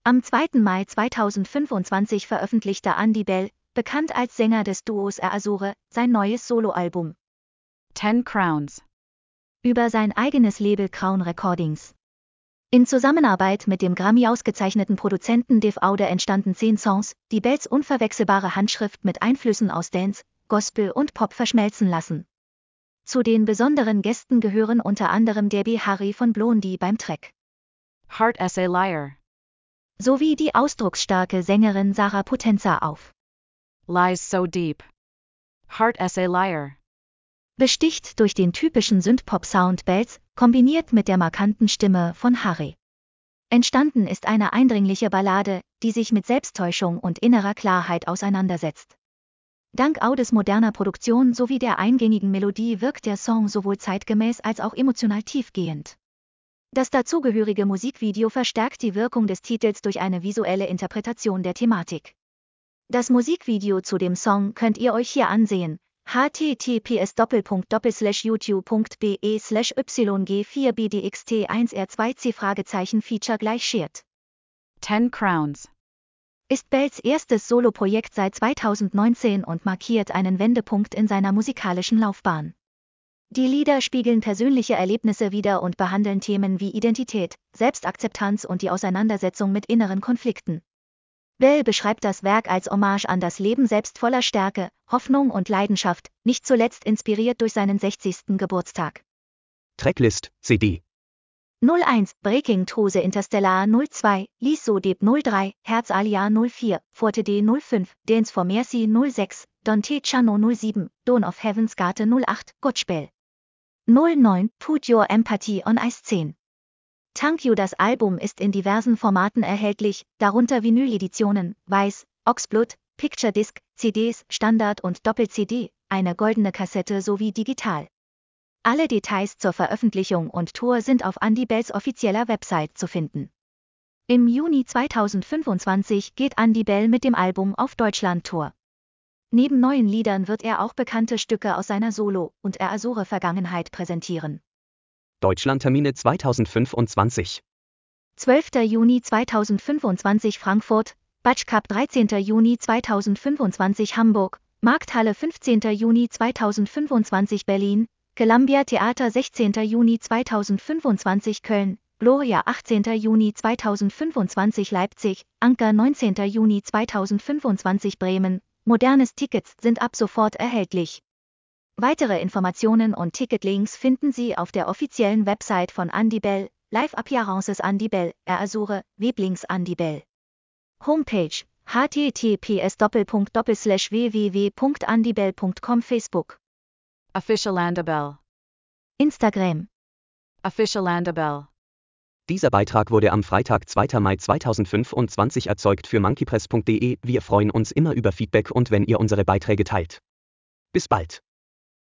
Am 2. Mai 2025 veröffentlichte Andy Bell, bekannt als Sänger des Duos Azure, sein neues Soloalbum 10 Crowns über sein eigenes Label Crown Recordings. In Zusammenarbeit mit dem Grammy-ausgezeichneten Produzenten Dave Aude entstanden 10 Songs, die Bells unverwechselbare Handschrift mit Einflüssen aus Dance, Gospel und Pop verschmelzen lassen. Zu den besonderen Gästen gehören unter anderem Debbie Harry von Blondie beim Track Heart as a Liar sowie die ausdrucksstarke Sängerin Sarah Potenza auf Lies So Deep. Heart as a Liar besticht durch den typischen Synthpop-Sound Bells, kombiniert mit der markanten Stimme von Harry. Entstanden ist eine eindringliche Ballade, die sich mit Selbsttäuschung und innerer Klarheit auseinandersetzt. Dank Audes moderner Produktion sowie der eingängigen Melodie wirkt der Song sowohl zeitgemäß als auch emotional tiefgehend. Das dazugehörige Musikvideo verstärkt die Wirkung des Titels durch eine visuelle Interpretation der Thematik. Das Musikvideo zu dem Song könnt ihr euch hier ansehen: https://youtube.be/yg4bdxt1r2c? Feature shared. 10 Crowns Ist Bells erstes Soloprojekt seit 2019 und markiert einen Wendepunkt in seiner musikalischen Laufbahn. Die Lieder spiegeln persönliche Erlebnisse wider und behandeln Themen wie Identität, Selbstakzeptanz und die Auseinandersetzung mit inneren Konflikten. Bell beschreibt das Werk als Hommage an das Leben selbst voller Stärke, Hoffnung und Leidenschaft, nicht zuletzt inspiriert durch seinen 60. Geburtstag. Tracklist, CD. 01, Breaking Through the Interstellar 02, Lies So Deep 03, Herz Alia 04, Forte D 05, Dance for Mercy 06, Dante Chano 07, Dawn of Heaven's Gate 08, Gottspiel 09, Put Your Empathy on Ice 10. Thank You. Das Album ist in diversen Formaten erhältlich, darunter Vinyl-Editionen, Weiß, Oxblood, Picture Disc, CDs, Standard und Doppel-CD, eine goldene Kassette sowie digital. Alle Details zur Veröffentlichung und Tour sind auf Andy Bells offizieller Website zu finden. Im Juni 2025 geht Andy Bell mit dem Album auf Deutschland-Tour. Neben neuen Liedern wird er auch bekannte Stücke aus seiner Solo- und Azure-Vergangenheit präsentieren. Deutschlandtermine 2025. 12. Juni 2025 Frankfurt, Batsch Cup 13. Juni 2025 Hamburg, Markthalle 15. Juni 2025 Berlin, Columbia Theater 16. Juni 2025 Köln, Gloria 18. Juni 2025 Leipzig, Anker 19. Juni 2025 Bremen. Modernes Tickets sind ab sofort erhältlich. Weitere Informationen und Ticketlinks finden Sie auf der offiziellen Website von Andy Bell, Live-Appearances Andy Bell, Azure, Weblinks Andy Bell. Homepage, https://www.andybell.com. Facebook, Official Andy Bell Instagram. Official Andy Bell. Dieser Beitrag wurde am Freitag, 2. Mai 2025 erzeugt für monkeypress.de. Wir freuen uns immer über Feedback und wenn ihr unsere Beiträge teilt. Bis bald.